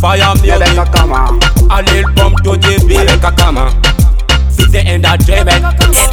Fire music. Nebeka kama. A little bump to the beat. Nebeka kama. Fizzy entertainment.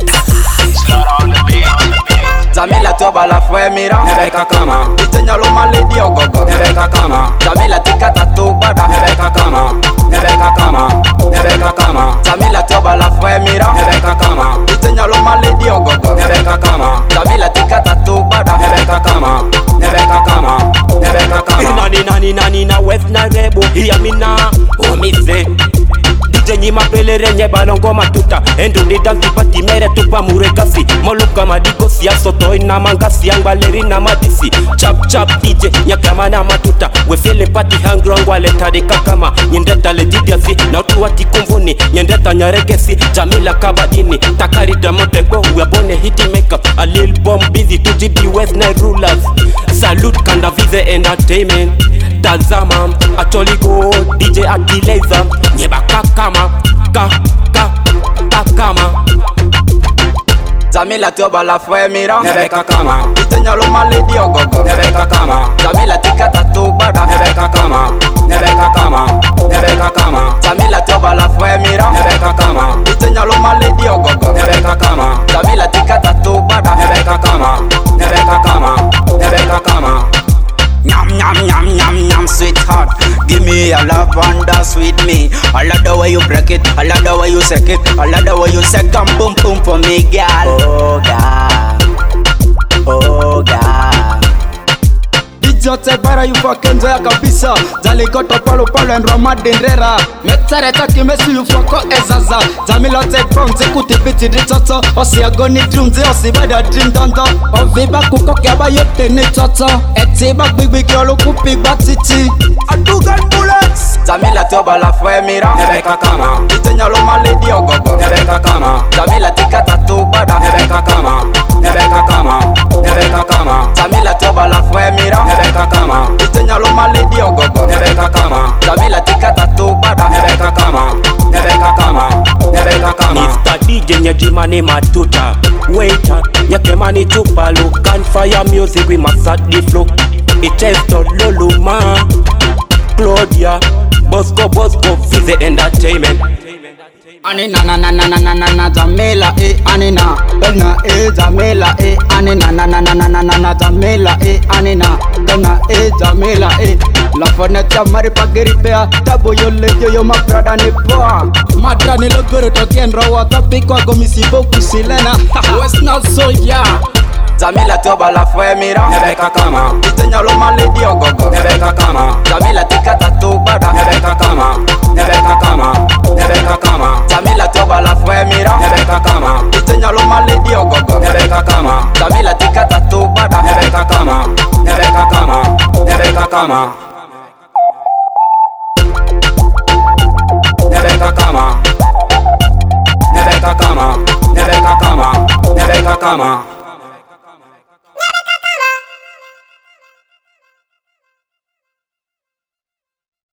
Zamila toba la fue mira. Nebeka kama. Itenya lo maledi ogogo. Nebeka kama. Zamila tikata to bada. Nebeka kama. Nebeka kama. Nebeka kama. Zamila toba la fue mira. Nebeka kama. Itenya lo maledi ogogo. Nebeka kama. Zamila tikata to bada. Nebeka kama. Nebeka kama. Nebeka kama. Nani na West na rebo. Hear me now. Oh me say. DJ mapele renye balongo matuta. Endo ni dansi pati mere tupa murekasi. Moluka madiko siya soto ina mangasi. Angbaleri na madisi. Chap chap DJ nyakama na matuta. We feeling party hungry ngwaleta de kakama. Nyendeta le didiasi. Na utu wati kumvuni. Nyendeta nyaregesi. Jamila kabadini. Takari damotego. We bone hiti makeup. A lil bomb busy to GB West Night rulers. Salute Kanda Vize Entertainment. Tazama Acholi go DJ Akileza. Nyeba kakama. Kakama. Zamila toba la fue mira. Nebeka kama. Itenya lo maledi ogogo. Nebeka kama. Zamila tikata to bada. Nebeka kama. Nebeka kama. Nebeka kama. Zamila toba la fue mira. Nebeka kama. Itenya lo maledi ogogo. Nebeka kama. Zamila tikata to bada. Nebeka kama. Nebeka kama. Nebeka kama. Nyam, sweetheart. Give me a love and dance with me. I love the way you break it, I love the way you shake it, I love the way you say come boom boom for me, girl. Oh God, oh God. Idiot bara you fucking zoya kabisa. Jali koto palo and Roma dendera. Metere taki mesi you fucko ezaza. Jamila te bounce kuti biti di toto. Osi agoni drumze osi bada dream dondo. Oviba kuko kiaba yote ni toto. Eti bak big big yolo kupi batiti. Adugan bullets. Jamila toba la fue mira. Nebeka kama. Itenya lo maledi ogogo. Nebeka kama. Jamila tikata to bada. Nebeka kama. Nebeka kama. Nebeka kama. Jamila toba la fue mira. Nebeka kama. Itenya lo maledi ogogo. Nebeka kama. Jamila tikata to bada. Nebeka kama. Nebeka kama. Nebeka kama. Mr. DJ nyajimani matuta. Waiter nyakemani tupa look and fire music we must at the flow. It is to Luluma Claudia Bosco Fizzy Entertainment. Anina na Jamila anina dona Jamila anina na Jamila anina dona Jamila la fenêtre mari pagiri pea tabo yo ma brada ni poa madra ni logoro to kenro wa tapiko agomisi boku silena West not so ya Jamila toba la fue mira. Nebeka kama. Itenya lo maledi ogogo. Nebeka kama. Jamila tikata to bada. Nebeka kama. Nebeka kama. Nebeka kama. Jamila toba la fue mira. Nebeka kama. Itenya lo maledi ogogo. Nebeka kama. Jamila tikata to bada. Nebeka kama. Nebeka kama. Nebeka kama. Nebeka kama. Nebeka kama. Nebeka kama. Nebeka kama.